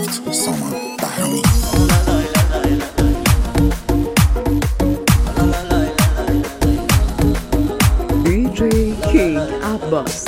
7 سامان بهرامی. دیجی کینگ عباس.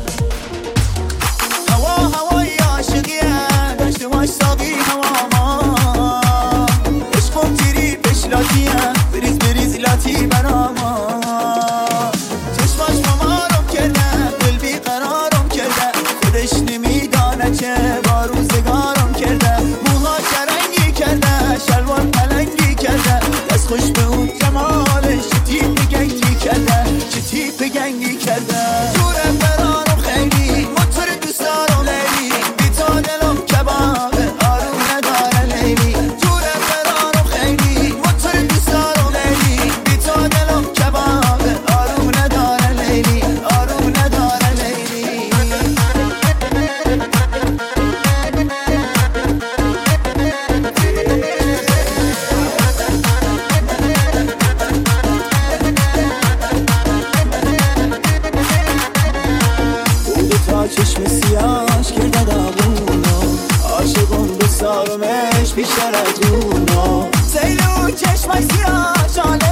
هوای عاشقیه داشته باش ساقی هوا ما عشقم تیری بشلاتیه بریز لاتی برا ما چشماش ممارم کرده دل بی قرارم کرده خودش نمیدانه چه با روزگارم کرده موها کرنگی کرده شلوار پلنگی کرده دست خوش به اون جمالش چه تیپ گنگی کرده چه تیپ گنگی کرده جوره برارم خیلی موتور دوست دارم لیلی بی تا دلم کبابه آروم نداره لیلی جوره برارم خیلی موتور دوست دارم لیلی بی تا دلم کبابه آروم نداره لیلی آروم نداره لیلی تا چشم سیاش کرده دامونو عاشقم دوست دارمش بیشتر از اونو سیل اون چشمش سیاش